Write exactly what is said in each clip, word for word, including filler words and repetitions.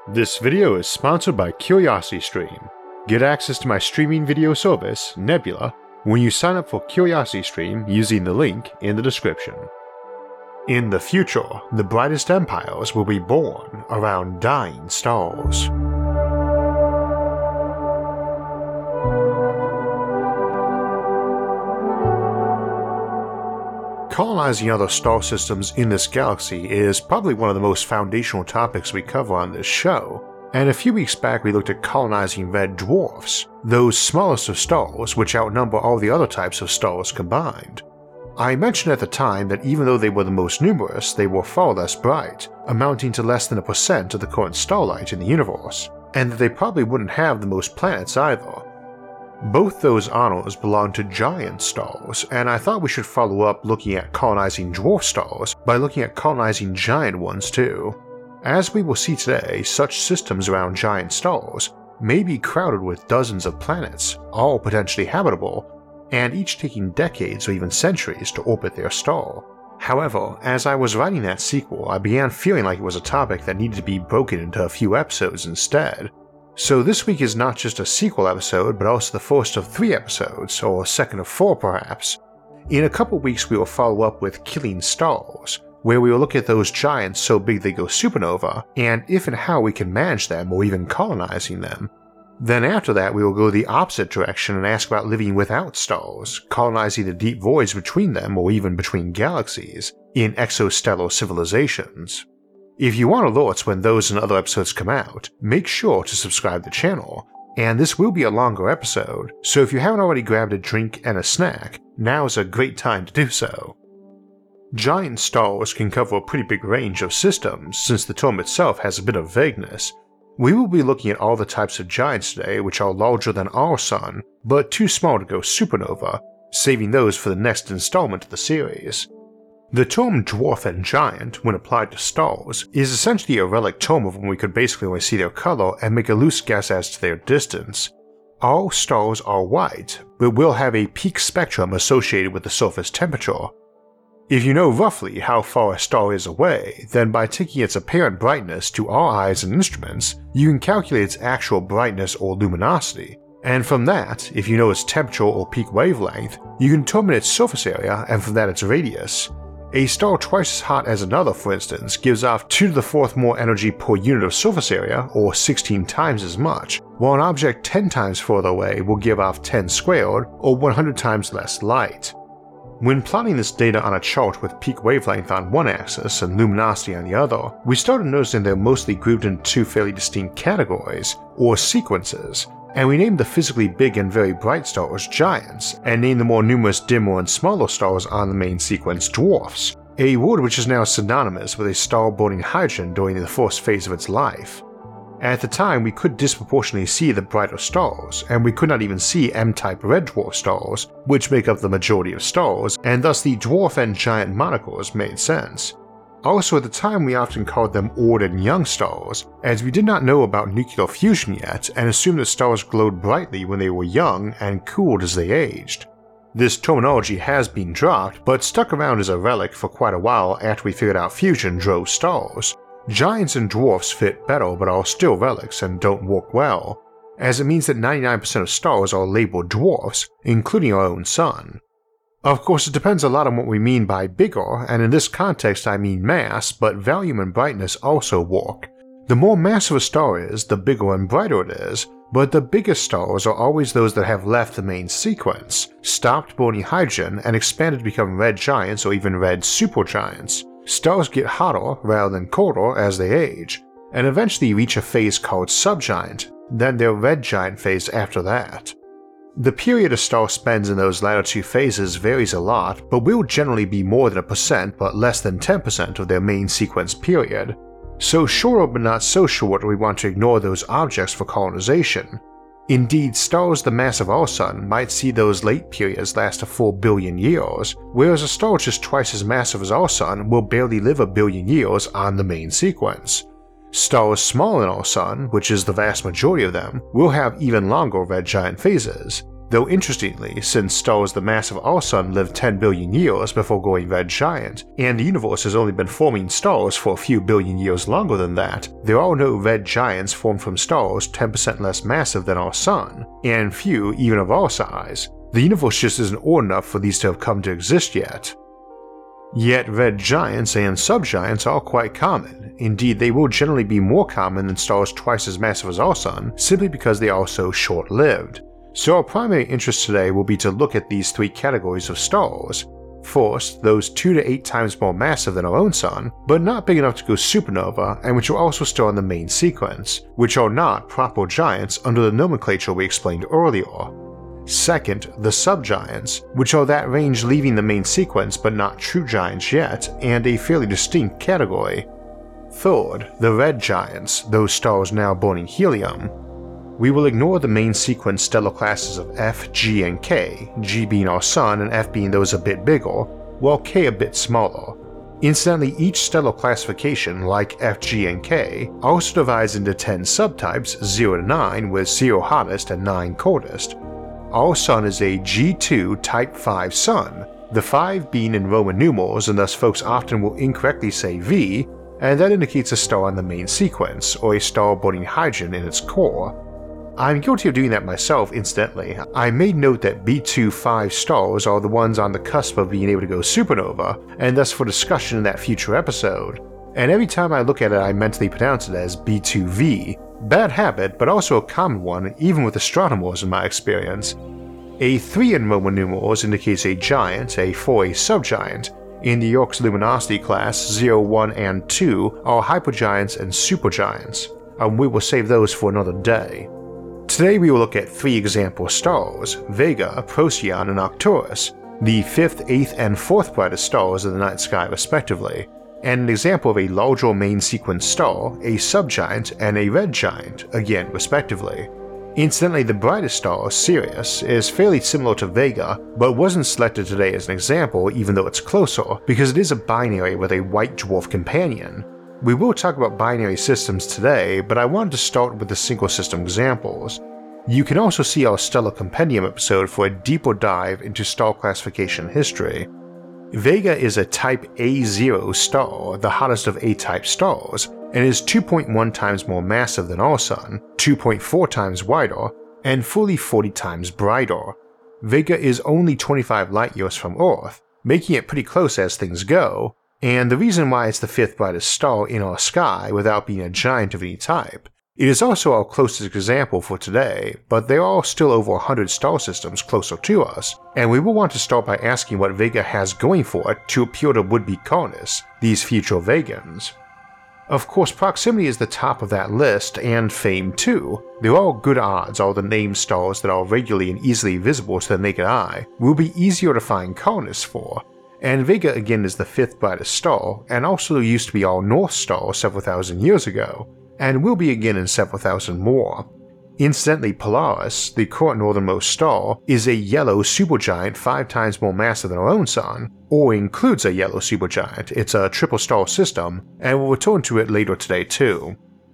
This video is sponsored by CuriosityStream. Get access to my streaming video service, Nebula, when you sign up for CuriosityStream using the link in the description. In the future, the brightest empires will be born around dying stars. Colonizing other star systems in this galaxy is probably one of the most foundational topics we cover on this show, and a few weeks back we looked at colonizing red dwarfs, those smallest of stars which outnumber all the other types of stars combined. I mentioned at the time that even though they were the most numerous, they were far less bright, amounting to less than a percent of the current starlight in the universe, and that they probably wouldn't have the most planets either. Both those honors belong to giant stars, and I thought we should follow up looking at colonizing dwarf stars by looking at colonizing giant ones too. As we will see today, such systems around giant stars may be crowded with dozens of planets, all potentially habitable, and each taking decades or even centuries to orbit their star. However, as I was writing that sequel, I began feeling like it was a topic that needed to be broken into a few episodes instead. So this week is not just a sequel episode, but also the first of three episodes, or second of four perhaps. In a couple weeks we will follow up with Killing Stars, where we will look at those giants so big they go supernova, and if and how we can manage them or even colonizing them. Then after that we will go the opposite direction and ask about living without stars, colonizing the deep voids between them or even between galaxies, in exostellar civilizations. If you want alerts when those and other episodes come out, make sure to subscribe to the channel, and this will be a longer episode, so if you haven't already grabbed a drink and a snack, now is a great time to do so. Giant stars can cover a pretty big range of systems since the term itself has a bit of vagueness. We will be looking at all the types of giants today which are larger than our sun, but too small to go supernova, saving those for the next installment of the series. The term dwarf and giant, when applied to stars, is essentially a relic term of when we could basically only see their color and make a loose guess as to their distance. All stars are white, but will have a peak spectrum associated with the surface temperature. If you know roughly how far a star is away, then by taking its apparent brightness to our eyes and instruments, you can calculate its actual brightness or luminosity. And from that, if you know its temperature or peak wavelength, you can determine its surface area and from that its radius. A star twice as hot as another, for instance, gives off two to the fourth more energy per unit of surface area, or sixteen times as much, while an object ten times further away will give off ten squared, or one hundred times less light. When plotting this data on a chart with peak wavelength on one axis and luminosity on the other, we started noticing they're mostly grouped into two fairly distinct categories, or sequences, and we named the physically big and very bright stars giants, and named the more numerous dimmer and smaller stars on the main sequence dwarfs, a word which is now synonymous with a star burning hydrogen during the first phase of its life. At the time we could disproportionately see the brighter stars, and we could not even see M-type red dwarf stars, which make up the majority of stars, and thus the dwarf and giant monikers made sense. Also at the time we often called them old and young stars, as we did not know about nuclear fusion yet and assumed that stars glowed brightly when they were young and cooled as they aged. This terminology has been dropped, but stuck around as a relic for quite a while after we figured out fusion drove stars. Giants and dwarfs fit better but are still relics and don't work well, as it means that ninety-nine percent of stars are labeled dwarfs, including our own sun. Of course, it depends a lot on what we mean by bigger, and in this context I mean mass, but volume and brightness also work. The more massive a star is, the bigger and brighter it is, but the biggest stars are always those that have left the main sequence, stopped burning hydrogen, and expanded to become red giants or even red supergiants. Stars get hotter rather than colder as they age, and eventually reach a phase called subgiant, then their red giant phase after that. The period a star spends in those latter two phases varies a lot, but will generally be more than a percent but less than ten percent of their main sequence period. So sure but not so sure do we want to ignore those objects for colonization. Indeed, stars the mass of our sun might see those late periods last a full billion years, whereas a star just twice as massive as our sun will barely live a billion years on the main sequence. Stars smaller than our sun, which is the vast majority of them, will have even longer red giant phases. Though interestingly, since stars the mass of our Sun lived ten billion years before going red giant, and the universe has only been forming stars for a few billion years longer than that, there are no red giants formed from stars ten percent less massive than our Sun, and few even of our size. The universe just isn't old enough for these to have come to exist yet. Yet red giants and subgiants are quite common. Indeed, they will generally be more common than stars twice as massive as our Sun, simply because they are so short-lived. So our primary interest today will be to look at these three categories of stars. First, those two to eight times more massive than our own Sun, but not big enough to go supernova and which are also still in the main sequence, which are not proper giants under the nomenclature we explained earlier. Second, the subgiants, which are that range leaving the main sequence but not true giants yet, and a fairly distinct category. Third, the red giants, those stars now burning helium. We will ignore the main sequence stellar classes of F, G, and K, G being our Sun and F being those a bit bigger, while K a bit smaller. Incidentally, each stellar classification, like F, G, and K, also divides into ten subtypes, zero to nine, with zero hottest and nine coldest. Our Sun is a G two Type five Sun, the five being in Roman numerals, and thus folks often will incorrectly say V, and that indicates a star in the main sequence, or a star burning hydrogen in its core. I'm guilty of doing that myself, incidentally. I made note that B twenty-five stars are the ones on the cusp of being able to go supernova, and thus for discussion in that future episode. And every time I look at it I mentally pronounce it as B two V. Bad habit, but also a common one even with astronomers in my experience. A three in Roman numerals indicates a giant, a four a subgiant. In the Yerkes luminosity class, zero, one, and two are hypergiants and supergiants, and we will save those for another day. Today we will look at three example stars, Vega, Procyon, and Arcturus, the fifth, eighth, and fourth brightest stars in the night sky respectively, and an example of a larger main sequence star, a subgiant, and a red giant, again respectively. Incidentally, the brightest star, Sirius, is fairly similar to Vega, but wasn't selected today as an example even though it's closer, because it is a binary with a white dwarf companion. We will talk about binary systems today, but I wanted to start with the single system examples. You can also see our Stellar Compendium episode for a deeper dive into star classification history. Vega is a Type A zero star, the hottest of A-type stars, and is two point one times more massive than our Sun, two point four times wider, and fully forty times brighter. Vega is only twenty-five light-years from Earth, making it pretty close as things go, and the reason why it's the fifth brightest star in our sky without being a giant of any type. It is also our closest example for today, but there are still over one hundred star systems closer to us, and we will want to start by asking what Vega has going for it to appeal to would-be colonists, these future Vegans. Of course, proximity is the top of that list, and fame too. There are good odds all the named stars that are regularly and easily visible to the naked eye will be easier to find colonists for, and Vega again is the fifth brightest star, and also used to be our North Star several thousand years ago, and will be again in several thousand more. Incidentally, Polaris, the current northernmost star, is a yellow supergiant five times more massive than our own Sun, or includes a yellow supergiant. It's a triple star system, and we'll return to it later today too.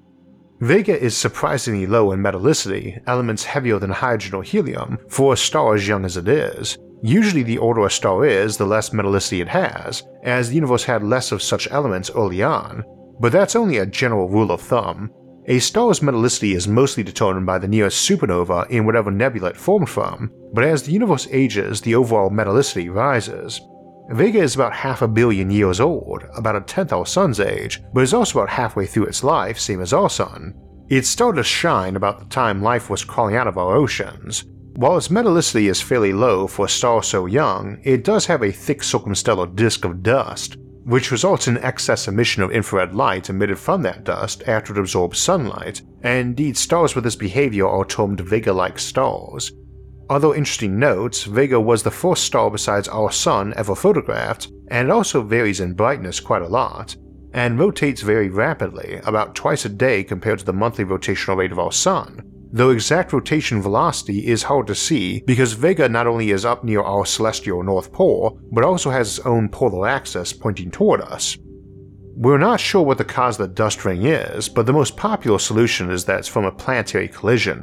Vega is surprisingly low in metallicity, elements heavier than hydrogen or helium, for a star as young as it is. Usually the older a star is, the less metallicity it has, as the universe had less of such elements early on, but that's only a general rule of thumb. A star's metallicity is mostly determined by the nearest supernova in whatever nebula it formed from, but as the universe ages, the overall metallicity rises. Vega is about half a billion years old, about a tenth our Sun's age, but is also about halfway through its life, same as our Sun. It started to shine about the time life was crawling out of our oceans. While its metallicity is fairly low for a star so young, it does have a thick circumstellar disk of dust, which results in excess emission of infrared light emitted from that dust after it absorbs sunlight, and indeed stars with this behavior are termed Vega-like stars. Other interesting notes, Vega was the first star besides our Sun ever photographed, and it also varies in brightness quite a lot, and rotates very rapidly, about twice a day compared to the monthly rotational rate of our Sun, though exact rotation velocity is hard to see because Vega not only is up near our celestial North Pole, but also has its own polar axis pointing toward us. We're not sure what the cause of the dust ring is, but the most popular solution is that it's from a planetary collision.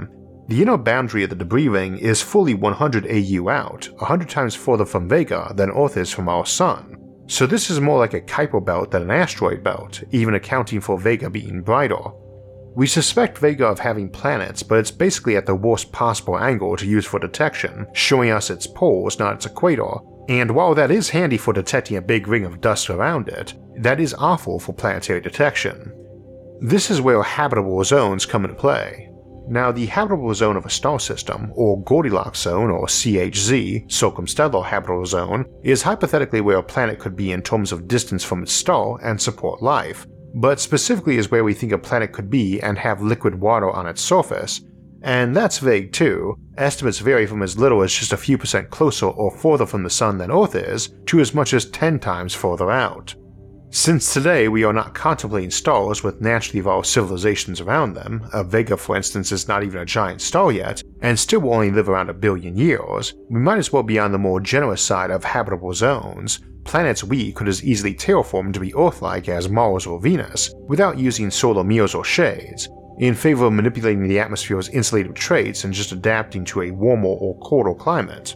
The inner boundary of the debris ring is fully one hundred A U out, one hundred times further from Vega than Earth is from our Sun. So this is more like a Kuiper belt than an asteroid belt, even accounting for Vega being brighter. We suspect Vega of having planets, but it's basically at the worst possible angle to use for detection, showing us its poles, not its equator, and while that is handy for detecting a big ring of dust around it, that is awful for planetary detection. This is where habitable zones come into play. Now, the habitable zone of a star system, or Goldilocks zone or C H Z, circumstellar habitable zone, is hypothetically where a planet could be in terms of distance from its star and support life, but specifically is where we think a planet could be and have liquid water on its surface, and that's vague too. Estimates vary from as little as just a few percent closer or further from the Sun than Earth is, to as much as ten times further out. Since today we are not contemplating stars with naturally evolved civilizations around them, uh, Vega for instance is not even a giant star yet, and still will only live around a billion years, we might as well be on the more generous side of habitable zones, planets we could as easily terraform to be Earth-like as Mars or Venus, without using solar mirrors or shades, in favor of manipulating the atmosphere's insulative traits and just adapting to a warmer or colder climate.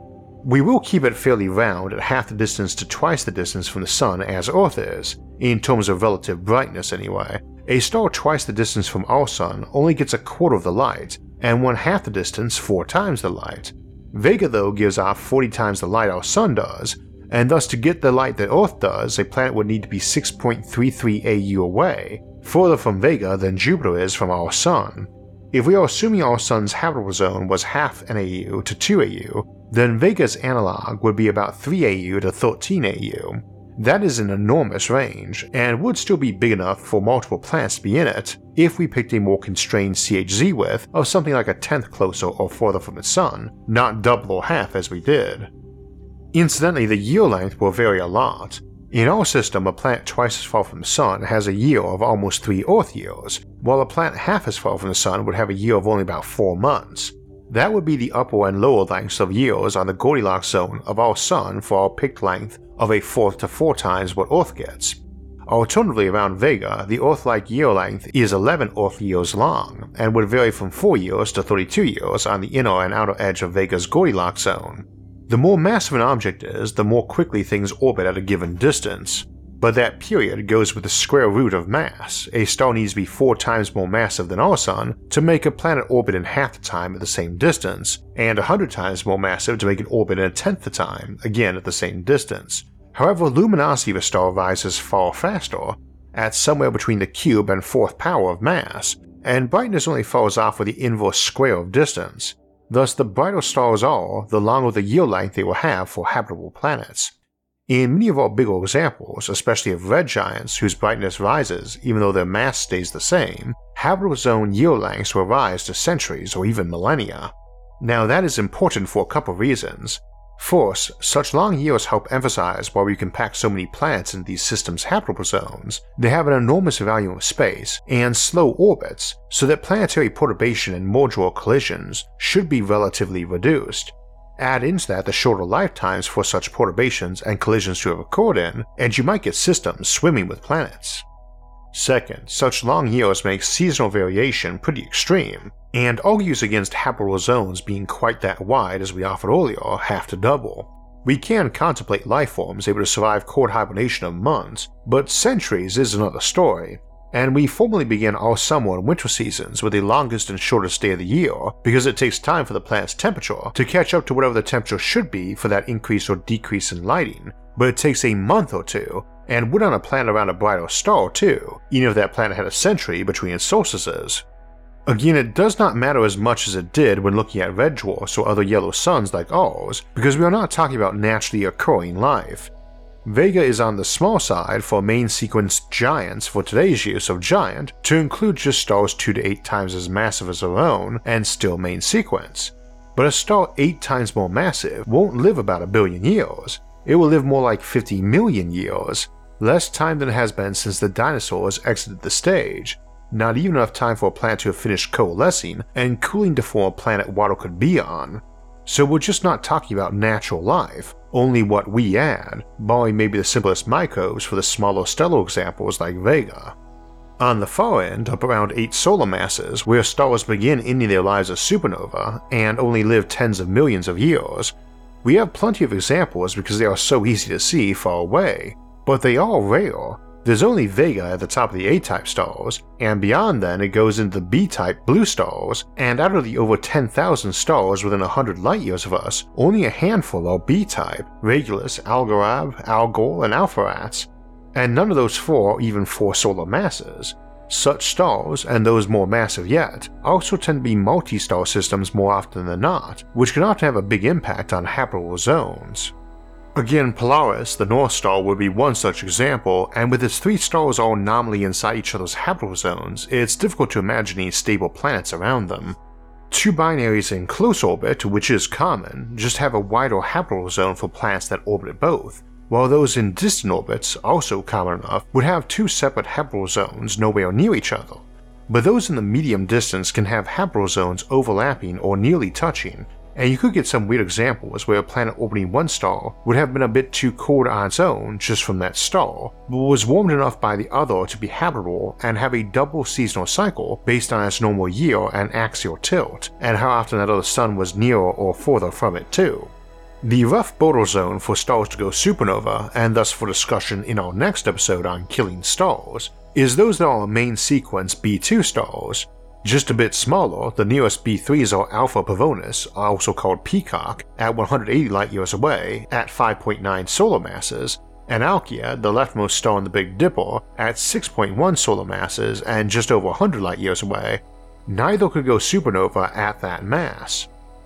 We will keep it fairly round at half the distance to twice the distance from the Sun as Earth is, in terms of relative brightness anyway. A star twice the distance from our Sun only gets a quarter of the light, and one half the distance four times the light. Vega though gives off forty times the light our Sun does, and thus to get the light that Earth does, a planet would need to be six point three three A U away, further from Vega than Jupiter is from our Sun. If we are assuming our Sun's habitable zone was half an A U to two A U, then Vega's analog would be about three A U to thirteen A U. That is an enormous range, and would still be big enough for multiple planets to be in it if we picked a more constrained C H Z width of something like a tenth closer or further from its Sun, not double or half as we did. Incidentally, the year length will vary a lot. In our system, a planet twice as far from the Sun has a year of almost three Earth years, while a planet half as far from the Sun would have a year of only about four months. That would be the upper and lower lengths of years on the Goldilocks zone of our Sun for our picked length of a fourth to four times what Earth gets. Alternatively, around Vega, the Earth-like year length is eleven Earth years long, and would vary from four years to thirty-two years on the inner and outer edge of Vega's Goldilocks zone. The more massive an object is, the more quickly things orbit at a given distance. But that period goes with the square root of mass. A star needs to be four times more massive than our Sun to make a planet orbit in half the time at the same distance, and one hundred times more massive to make it orbit in a tenth the time, again at the same distance. However, luminosity of a star rises far faster, at somewhere between the cube and fourth power of mass, and brightness only falls off with the inverse square of distance. Thus, the brighter stars are, the longer the year length they will have for habitable planets. In many of our bigger examples, especially of red giants whose brightness rises even though their mass stays the same, habitable zone year lengths will rise to centuries or even millennia. Now that is important for a couple of reasons. First, such long years help emphasize why we can pack so many planets into these systems' habitable zones. They have an enormous volume of space and slow orbits, so that planetary perturbation and merger or collisions should be relatively reduced. Add into that the shorter lifetimes for such perturbations and collisions to have occurred in, and you might get systems swimming with planets. Second, such long years make seasonal variation pretty extreme, and argues against habitable zones being quite that wide as we offered earlier have to double. We can contemplate life forms able to survive cold hibernation of months, but centuries is another story. And we formally begin our summer and winter seasons with the longest and shortest day of the year because it takes time for the planet's temperature to catch up to whatever the temperature should be for that increase or decrease in lighting, but it takes a month or two, and would on a planet around a brighter star too, even if that planet had a century between its solstices. Again, it does not matter as much as it did when looking at red dwarfs or other yellow suns like ours, because we are not talking about naturally occurring life. Vega is on the small side for main sequence giants for today's use of giant to include just stars two to eight times as massive as our own and still main sequence. But a star eight times more massive won't live about a billion years. It will live more like fifty million years, less time than it has been since the dinosaurs exited the stage. Not even enough time for a planet to have finished coalescing and cooling to form a planet water could be on. So we're just not talking about natural life, only what we add, barring maybe the simplest microbes for the smaller stellar examples like Vega. On the far end, up around eight solar masses, where stars begin ending their lives as supernova and only live tens of millions of years, we have plenty of examples because they are so easy to see far away, but they are rare. There's only Vega at the top of the A-type stars, and beyond then it goes into the B-type blue stars, and out of the over ten thousand stars within one hundred light-years of us, only a handful are B-type: Regulus, Algorab, Algol, and Alpheratz, and none of those four are even four solar masses. Such stars, and those more massive yet, also tend to be multi-star systems more often than not, which can often have a big impact on habitable zones. Again, Polaris, the North Star, would be one such example, and with its three stars all nominally inside each other's habitable zones, it's difficult to imagine any stable planets around them. Two binaries in close orbit, which is common, just have a wider habitable zone for planets that orbit both, while those in distant orbits, also common enough, would have two separate habitable zones nowhere near each other. But those in the medium distance can have habitable zones overlapping or nearly touching, and you could get some weird examples where a planet orbiting one star would have been a bit too cold on its own just from that star, but was warmed enough by the other to be habitable and have a double seasonal cycle based on its normal year and axial tilt, and how often that other sun was nearer or further from it too. The rough border zone for stars to go supernova, and thus for discussion in our next episode on killing stars, is those that are main sequence B two stars. Just a bit smaller, the nearest B threes are Alpha Pavonis, also called Peacock, at one hundred eighty light-years away at five point nine solar masses, and Alkiad, the leftmost star in the Big Dipper, at six point one solar masses and just over one hundred light-years away. Neither could go supernova at that mass.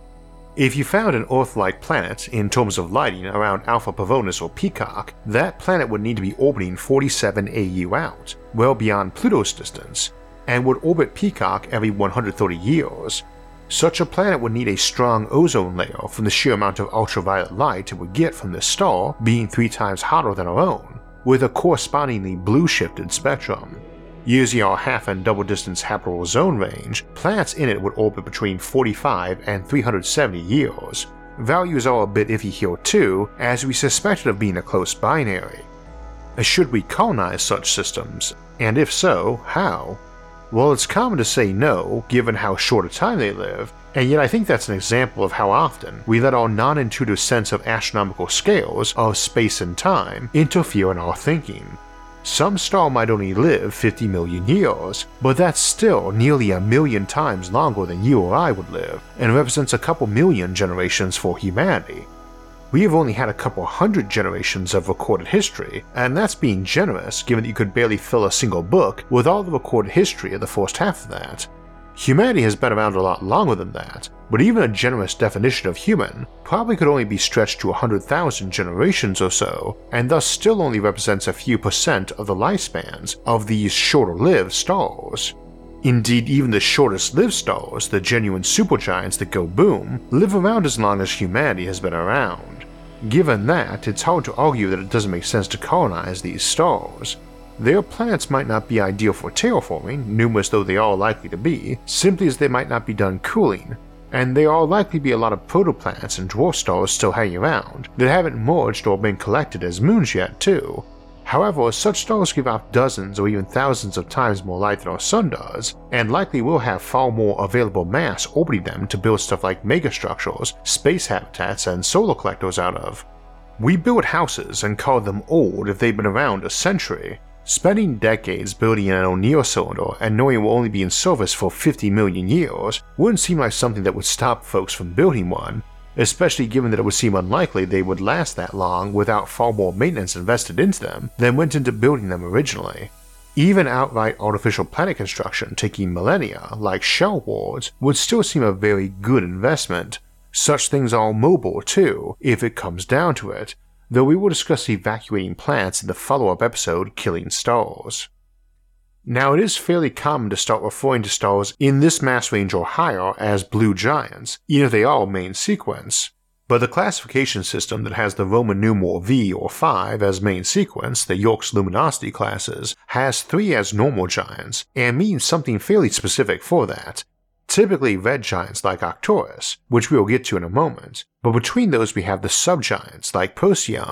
If you found an Earth-like planet in terms of lighting around Alpha Pavonis or Peacock, that planet would need to be orbiting forty-seven A U out, well beyond Pluto's distance, and would orbit Peacock every one hundred thirty years. Such a planet would need a strong ozone layer from the sheer amount of ultraviolet light it would get from this star being three times hotter than our own, with a correspondingly blue-shifted spectrum. Using our half and double distance habitable zone range, planets in it would orbit between forty-five and three hundred seventy years. Values are a bit iffy here too, as we suspect it of being a close binary. Should we colonize such systems, and if so, how? Well, it's common to say no, given how short a time they live, and yet I think that's an example of how often we let our non-intuitive sense of astronomical scales of space and time interfere in our thinking. Some star might only live fifty million years, but that's still nearly a million times longer than you or I would live, and represents a couple million generations for humanity. We have only had a couple hundred generations of recorded history, and that's being generous given that you could barely fill a single book with all the recorded history of the first half of that. Humanity has been around a lot longer than that, but even a generous definition of human probably could only be stretched to one hundred thousand generations or so, and thus still only represents a few percent of the lifespans of these shorter-lived stars. Indeed, even the shortest-lived stars, the genuine supergiants that go boom, live around as long as humanity has been around. Given that, it's hard to argue that it doesn't make sense to colonize these stars. Their planets might not be ideal for terraforming, numerous though they are likely to be, simply as they might not be done cooling, and there are likely to be a lot of protoplanets and dwarf stars still hanging around that haven't merged or been collected as moons yet too. However, such stars give off dozens or even thousands of times more light than our sun does, and likely will have far more available mass orbiting them to build stuff like megastructures, space habitats, and solar collectors out of. We build houses and call them old if they've been around a century. Spending decades building an O'Neill cylinder and knowing it will only be in service for fifty million years wouldn't seem like something that would stop folks from building one, especially given that it would seem unlikely they would last that long without far more maintenance invested into them than went into building them originally. Even outright artificial planet construction taking millennia, like shell worlds, would still seem a very good investment. Such things are mobile too, if it comes down to it, though we will discuss evacuating planets in the follow-up episode Killing Stars. Now, it is fairly common to start referring to stars in this mass range or higher as blue giants, even if they are main sequence, but the classification system that has the Roman numeral V or five as main sequence, the Yerkes luminosity classes, has three as normal giants, and means something fairly specific for that. Typically red giants like Arcturus, which we will get to in a moment, but between those we have the subgiants like Procyon,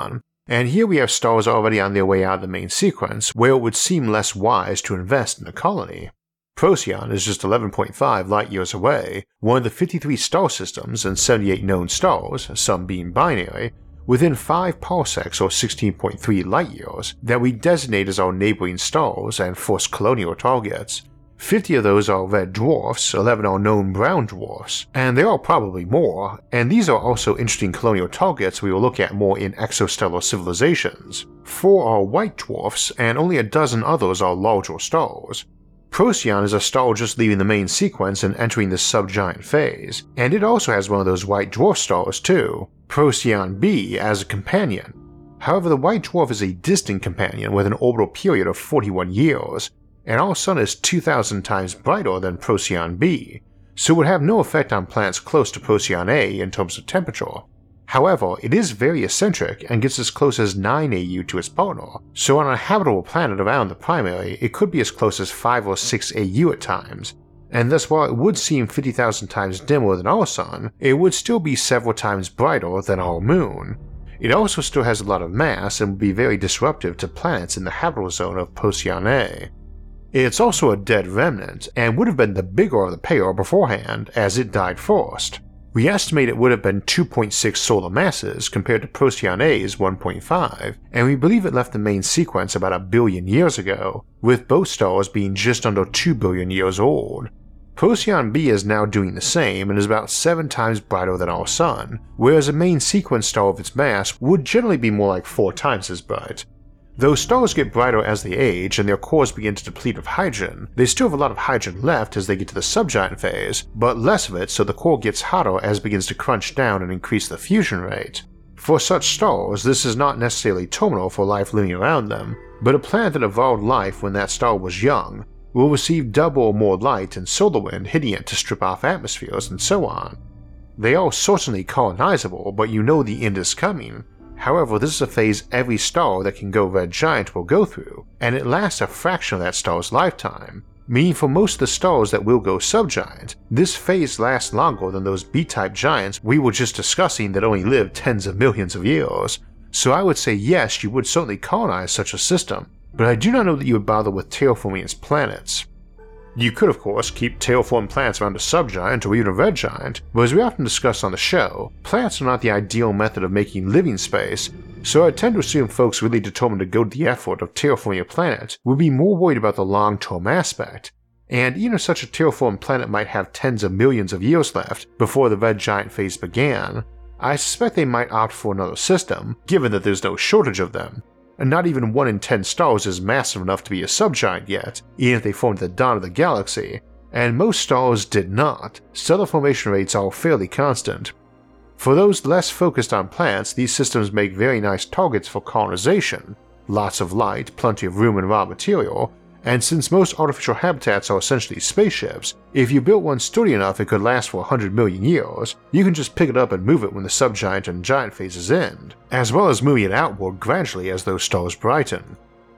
And here we have stars already on their way out of the main sequence, where it would seem less wise to invest in a colony. Procyon is just eleven point five light-years away, one of the fifty-three star systems and seventy-eight known stars, some being binary, within five parsecs or sixteen point three light-years that we designate as our neighboring stars and first colonial targets. fifty of those are red dwarfs, eleven are known brown dwarfs, and there are probably more, and these are also interesting colonial targets we will look at more in exostellar civilizations. Four are white dwarfs, and only a dozen others are larger stars. Procyon is a star just leaving the main sequence and entering the subgiant phase, and it also has one of those white dwarf stars too, Procyon b, as a companion. However, the white dwarf is a distant companion with an orbital period of forty-one years, and our Sun is two thousand times brighter than Procyon b, so it would have no effect on planets close to Procyon a in terms of temperature. However, it is very eccentric and gets as close as nine A U to its partner, so on a habitable planet around the primary it could be as close as five or six A U at times, and thus while it would seem fifty thousand times dimmer than our Sun, it would still be several times brighter than our Moon. It also still has a lot of mass and would be very disruptive to planets in the habitable zone of Procyon A. It's also a dead remnant, and would have been the bigger of the pair beforehand, as it died first. We estimate it would have been two point six solar masses compared to Procyon A's one point five, and we believe it left the main sequence about a billion years ago, with both stars being just under two billion years old. Procyon b is now doing the same and is about seven times brighter than our Sun, whereas a main sequence star of its mass would generally be more like four times as bright. Though stars get brighter as they age and their cores begin to deplete of hydrogen, they still have a lot of hydrogen left as they get to the subgiant phase, but less of it so the core gets hotter as it begins to crunch down and increase the fusion rate. For such stars, this is not necessarily terminal for life living around them, but a planet that evolved life when that star was young will receive double or more light and solar wind hitting it to strip off atmospheres and so on. They are certainly colonizable, but you know the end is coming. However, this is a phase every star that can go red giant will go through, and it lasts a fraction of that star's lifetime, meaning for most of the stars that will go subgiant, this phase lasts longer than those B-type giants we were just discussing that only live tens of millions of years, so I would say yes, you would certainly colonize such a system, but I do not know that you would bother with terraforming its planets. You could of course keep terraformed planets around a subgiant or even a red giant, but as we often discuss on the show, planets are not the ideal method of making living space, so I tend to assume folks really determined to go to the effort of terraforming a planet would be more worried about the long-term aspect, and even if such a terraformed planet might have tens of millions of years left before the red giant phase began, I suspect they might opt for another system, given that there's no shortage of them. And not even one in ten stars is massive enough to be a subgiant yet, even if they formed at the dawn of the galaxy, and most stars did not. Stellar formation rates are fairly constant. For those less focused on planets, these systems make very nice targets for colonization, lots of light, plenty of room and raw material, and since most artificial habitats are essentially spaceships, if you built one sturdy enough it could last for one hundred million years, you can just pick it up and move it when the subgiant and giant phases end, as well as moving it outward gradually as those stars brighten.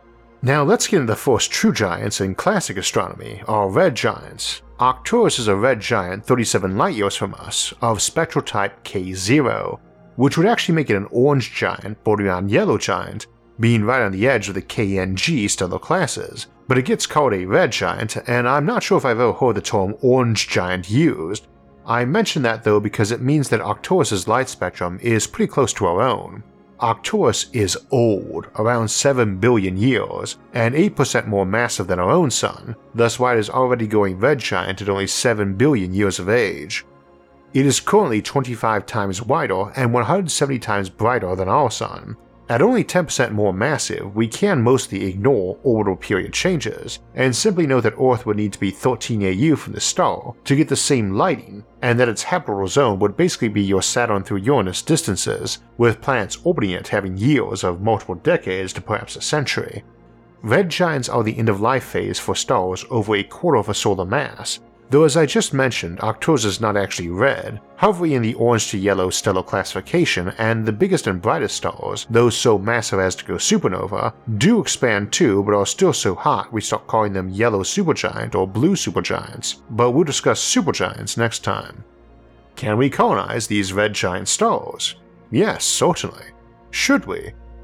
Now let's get into the first true giants in classic astronomy, our red giants. Arcturus is a red giant thirty-seven light-years from us, of spectral type K zero, which would actually make it an orange giant bordering on yellow giant, being right on the edge of the K N G stellar classes, but it gets called a red giant, and I'm not sure if I've ever heard the term orange giant used. I mention that though because it means that Arcturus' light spectrum is pretty close to our own. Arcturus is old, around seven billion years, and eight percent more massive than our own Sun, thus why it is already going red giant at only seven billion years of age. It is currently twenty-five times wider and one hundred seventy times brighter than our Sun. At only ten percent more massive, we can mostly ignore orbital period changes, and simply know that Earth would need to be thirteen A U from the star to get the same lighting, and that its habitable zone would basically be your Saturn through Uranus distances, with planets orbiting it having years of multiple decades to perhaps a century. Red giants are the end-of-life phase for stars over a quarter of a solar mass, though as I just mentioned, Arcturus is not actually red, hovering in the orange to yellow stellar classification, and the biggest and brightest stars, those so massive as to go supernova, do expand too but are still so hot we start calling them yellow supergiant or blue supergiants, but we'll discuss supergiants next time. Can we colonize these red giant stars? Yes, certainly. Should we?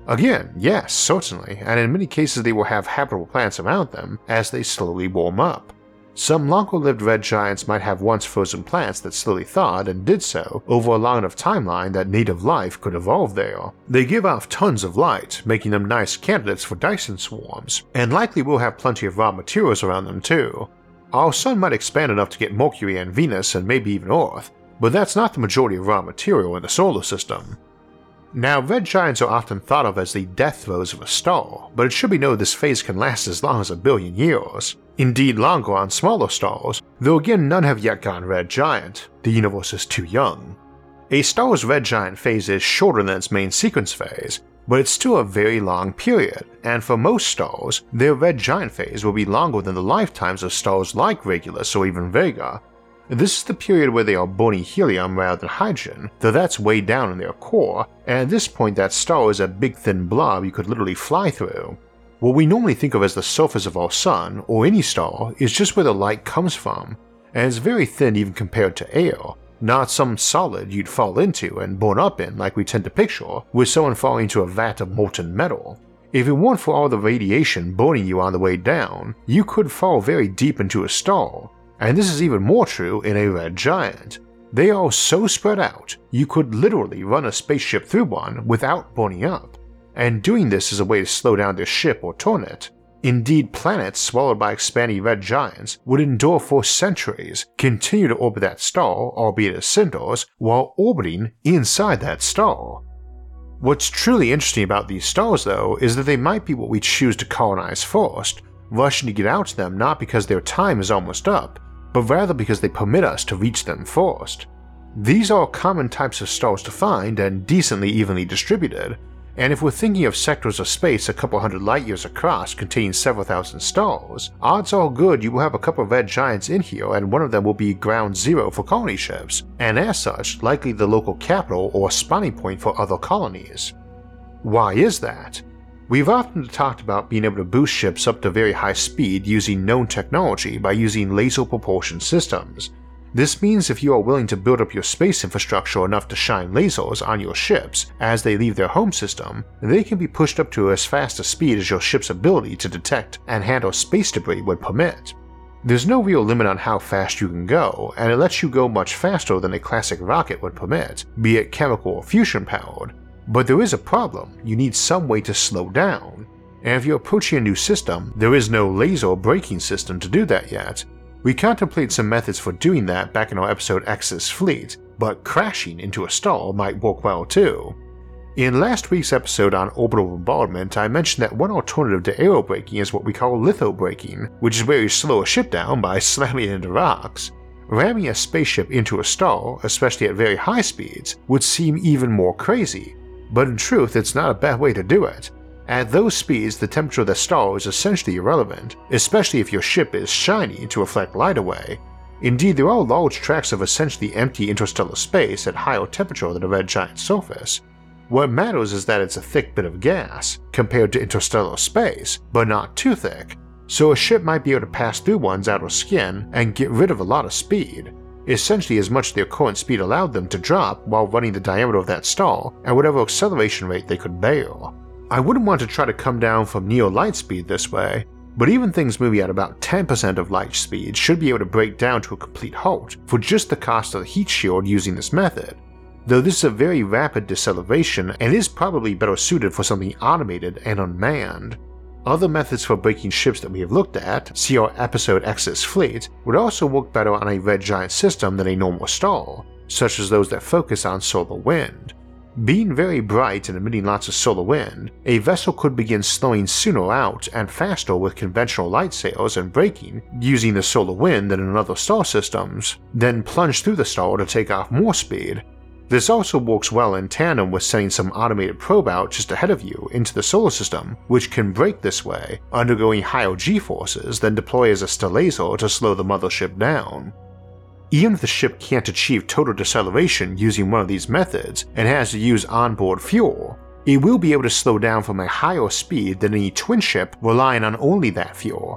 Again, yes, certainly, and in many cases they will have habitable planets around them as they slowly warm up. Some longer-lived red giants might have once frozen planets that slowly thawed and did so over a long enough timeline that native life could evolve there. They give off tons of light, making them nice candidates for Dyson swarms, and likely will have plenty of raw materials around them too. Our Sun might expand enough to get Mercury and Venus and maybe even Earth, but that's not the majority of raw material in the solar system. Now, red giants are often thought of as the death throes of a star, but it should be noted this phase can last as long as a billion years. Indeed longer on smaller stars, though again none have yet gone red giant, the universe is too young. A star's red giant phase is shorter than its main sequence phase, but it's still a very long period, and for most stars, their red giant phase will be longer than the lifetimes of stars like Regulus or even Vega. This is the period where they are burning helium rather than hydrogen, though that's way down in their core, and at this point that star is a big thin blob you could literally fly through. What we normally think of as the surface of our sun, or any star, is just where the light comes from, and it's very thin even compared to air, not some solid you'd fall into and burn up in like we tend to picture with someone falling into a vat of molten metal. If it weren't for all the radiation burning you on the way down, you could fall very deep into a star. And this is even more true in a red giant. They are so spread out, you could literally run a spaceship through one without burning up, and doing this is a way to slow down their ship or turn it. Indeed, planets swallowed by expanding red giants would endure for centuries, continue to orbit that star, albeit as cinders, while orbiting inside that star. What's truly interesting about these stars though is that they might be what we choose to colonize first, rushing to get out to them not because their time is almost up, but rather because they permit us to reach them first. These are common types of stars to find and decently evenly distributed, and if we're thinking of sectors of space a couple hundred light years across containing several thousand stars, odds are good you will have a couple of red giants in here and one of them will be ground zero for colony ships, and as such likely the local capital or spawning point for other colonies. Why is that? We've often talked about being able to boost ships up to very high speed using known technology by using laser propulsion systems. This means if you are willing to build up your space infrastructure enough to shine lasers on your ships as they leave their home system, they can be pushed up to as fast a speed as your ship's ability to detect and handle space debris would permit. There's no real limit on how fast you can go, and it lets you go much faster than a classic rocket would permit, be it chemical or fusion powered. But there is a problem, you need some way to slow down, and if you're approaching a new system, there is no laser braking system to do that yet. We contemplate some methods for doing that back in our episode Exodus Fleet, but crashing into a star might work well too. In last week's episode on orbital bombardment, I mentioned that one alternative to aerobraking is what we call lithobraking, which is where you slow a ship down by slamming it into rocks. Ramming a spaceship into a star, especially at very high speeds, would seem even more crazy. But in truth, it's not a bad way to do it. At those speeds, the temperature of the star is essentially irrelevant, especially if your ship is shiny to reflect light away. Indeed, there are large tracts of essentially empty interstellar space at higher temperature than a red giant's surface. What matters is that it's a thick bit of gas, compared to interstellar space, but not too thick, so a ship might be able to pass through one's outer skin and get rid of a lot of speed. Essentially as much as their current speed allowed them to drop while running the diameter of that star at whatever acceleration rate they could bear. I wouldn't want to try to come down from near light speed this way, but even things moving at about ten percent of light speed should be able to break down to a complete halt for just the cost of the heat shield using this method, though this is a very rapid deceleration and is probably better suited for something automated and unmanned. Other methods for breaking ships that we have looked at, see our episode Exodus Fleet, would also work better on a red giant system than a normal star, such as those that focus on solar wind. Being very bright and emitting lots of solar wind, a vessel could begin slowing sooner out and faster with conventional light sails and braking using the solar wind than in other star systems, then plunge through the star to take off more speed. This also works well in tandem with sending some automated probe out just ahead of you into the solar system, which can brake this way, undergoing higher g-forces, then deploy as a stellazer to slow the mothership down. Even if the ship can't achieve total deceleration using one of these methods and has to use onboard fuel, it will be able to slow down from a higher speed than any twin ship relying on only that fuel,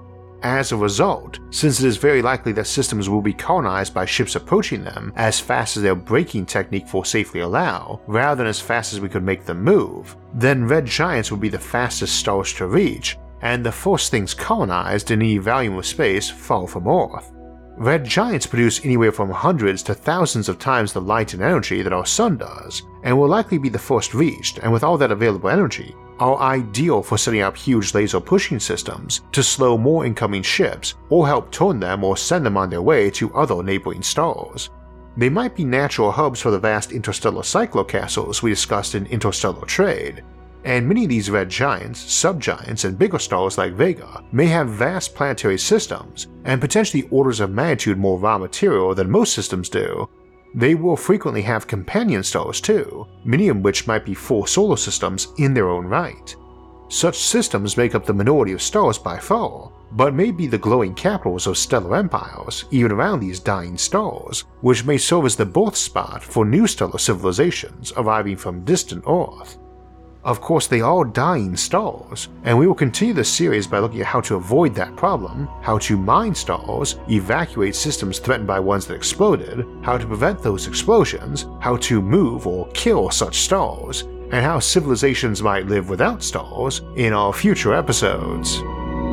As a result, since it is very likely that systems will be colonized by ships approaching them as fast as their braking technique will safely allow, rather than as fast as we could make them move, then red giants would be the fastest stars to reach, and the first things colonized in any volume of space far from Earth. Red giants produce anywhere from hundreds to thousands of times the light and energy that our Sun does, and will likely be the first reached, and with all that available energy, are ideal for setting up huge laser pushing systems to slow more incoming ships or help turn them or send them on their way to other neighboring stars. They might be natural hubs for the vast interstellar cyclocastles we discussed in Interstellar Trade, and many of these red giants, subgiants, and bigger stars like Vega may have vast planetary systems and potentially orders of magnitude more raw material than most systems do. They will frequently have companion stars too, many of which might be full solar systems in their own right. Such systems make up the minority of stars by far, but may be the glowing capitals of stellar empires even around these dying stars, which may serve as the birth spot for new stellar civilizations arriving from distant Earth. Of course, they are dying stars, and we will continue the series by looking at how to avoid that problem, how to mine stars, evacuate systems threatened by ones that exploded, how to prevent those explosions, how to move or kill such stars, and how civilizations might live without stars in our future episodes.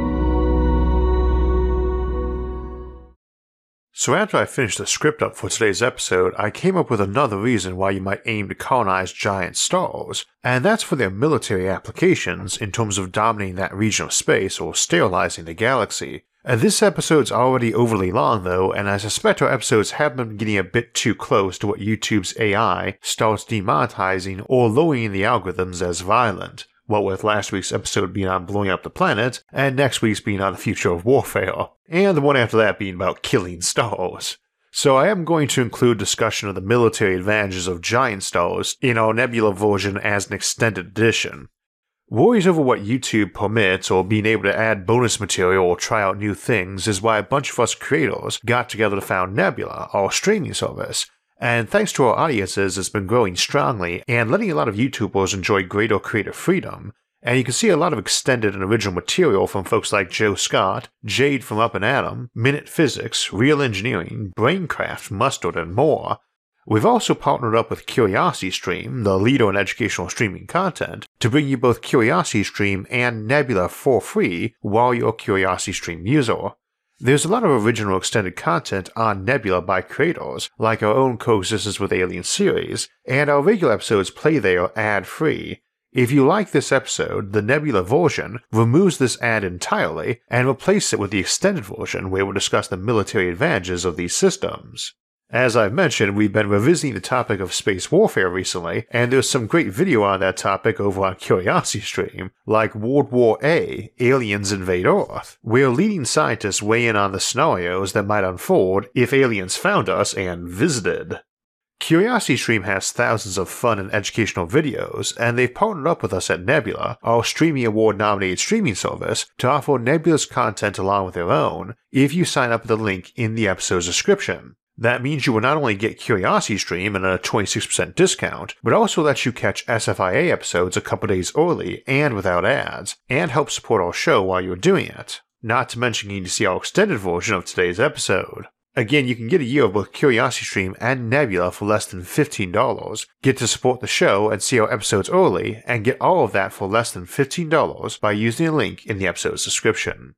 So after I finished the script up for today's episode, I came up with another reason why you might aim to colonize giant stars, and that's for their military applications in terms of dominating that region of space or sterilizing the galaxy. And this episode's already overly long though, and I suspect our episodes have been getting a bit too close to what YouTube's A I starts demonetizing or lowering the algorithms as violent. What with last week's episode being on blowing up the planet, and next week's being on the future of warfare, and the one after that being about killing stars. So I am going to include discussion of the military advantages of giant stars in our Nebula version as an extended edition. Worries over what YouTube permits or being able to add bonus material or try out new things is why a bunch of us creators got together to found Nebula, our streaming service. And thanks to our audiences, it's been growing strongly and letting a lot of YouTubers enjoy greater creative freedom, and you can see a lot of extended and original material from folks like Joe Scott, Jade from Up and Atom, Minute Physics, Real Engineering, Braincraft, Mustard, and more. We've also partnered up with CuriosityStream, the leader in educational streaming content, to bring you both CuriosityStream and Nebula for free while you're a CuriosityStream user. There's a lot of original extended content on Nebula by creators, like our own Coexistence with Aliens series, and our regular episodes play there ad-free. If you like this episode, the Nebula version removes this ad entirely and replaces it with the extended version where we'll discuss the military advantages of these systems. As I've mentioned, we've been revisiting the topic of space warfare recently, and there's some great video on that topic over on CuriosityStream, like World War A, Aliens Invade Earth, where leading scientists weigh in on the scenarios that might unfold if aliens found us and visited. CuriosityStream has thousands of fun and educational videos, and they've partnered up with us at Nebula, our Streamy Award-nominated streaming service, to offer Nebula's content along with their own if you sign up at the link in the episode's description. That means you will not only get CuriosityStream and a twenty-six percent discount, but also lets you catch S F I A episodes a couple days early and without ads, and help support our show while you're doing it. Not to mention getting to see our extended version of today's episode. Again, you can get a year of both CuriosityStream and Nebula for less than fifteen dollars, get to support the show and see our episodes early, and get all of that for less than fifteen dollars by using a link in the episode's description.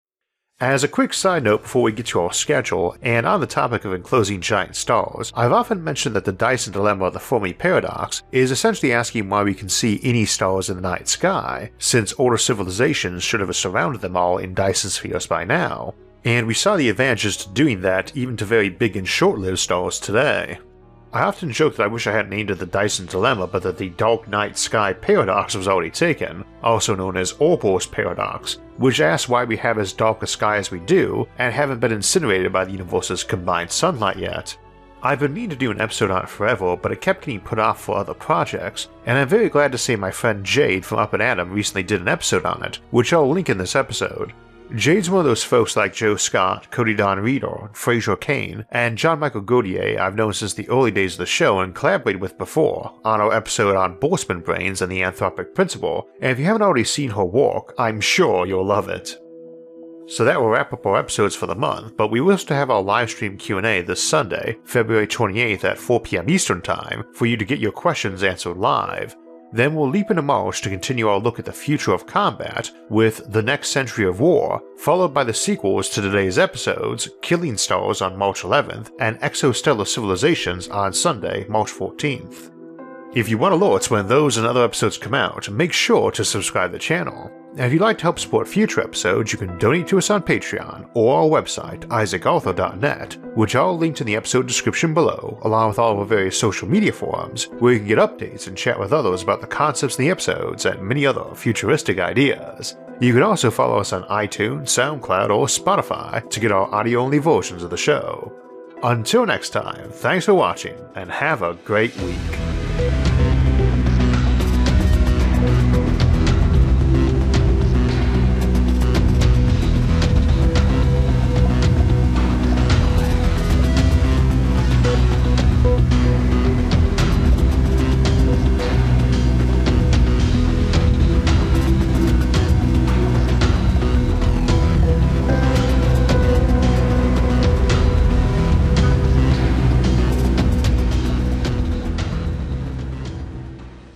As a quick side note before we get to our schedule, and on the topic of enclosing giant stars, I've often mentioned that the Dyson dilemma of the Fermi paradox is essentially asking why we can see any stars in the night sky, since older civilizations should have surrounded them all in Dyson spheres by now, and we saw the advantages to doing that even to very big and short-lived stars today. I often joke that I wish I had named it the Dyson dilemma, but that the dark night sky paradox was already taken, also known as Ouroboros paradox, which asks why we have as dark a sky as we do and haven't been incinerated by the universe's combined sunlight yet. I've been meaning to do an episode on it forever, but it kept getting put off for other projects, and I'm very glad to say my friend Jade from Up and Atom recently did an episode on it, which I'll link in this episode. Jade's one of those folks like Joe Scott, Cody Don Reeder, Fraser Kane, and John Michael Gauthier I've known since the early days of the show and collaborated with before on our episode on Boltzmann brains and the anthropic principle, and if you haven't already seen her work, I'm sure you'll love it. So that will wrap up our episodes for the month, but we will still have our live stream Q and A this Sunday, February twenty-eighth at four p m Eastern Time, for you to get your questions answered live. Then we'll leap into March to continue our look at the future of combat with The Next Century of War, followed by the sequels to today's episodes, Killing Stars on March eleventh and Exostellar Civilizations on Sunday, March fourteenth. If you want alerts when those and other episodes come out, make sure to subscribe to the channel. And if you'd like to help support future episodes, you can donate to us on Patreon or our website, isaac arthur dot net, which I'll link in the episode description below, along with all of our various social media forums, where you can get updates and chat with others about the concepts in the episodes and many other futuristic ideas. You can also follow us on iTunes, SoundCloud, or Spotify to get our audio-only versions of the show. Until next time, thanks for watching, and have a great week.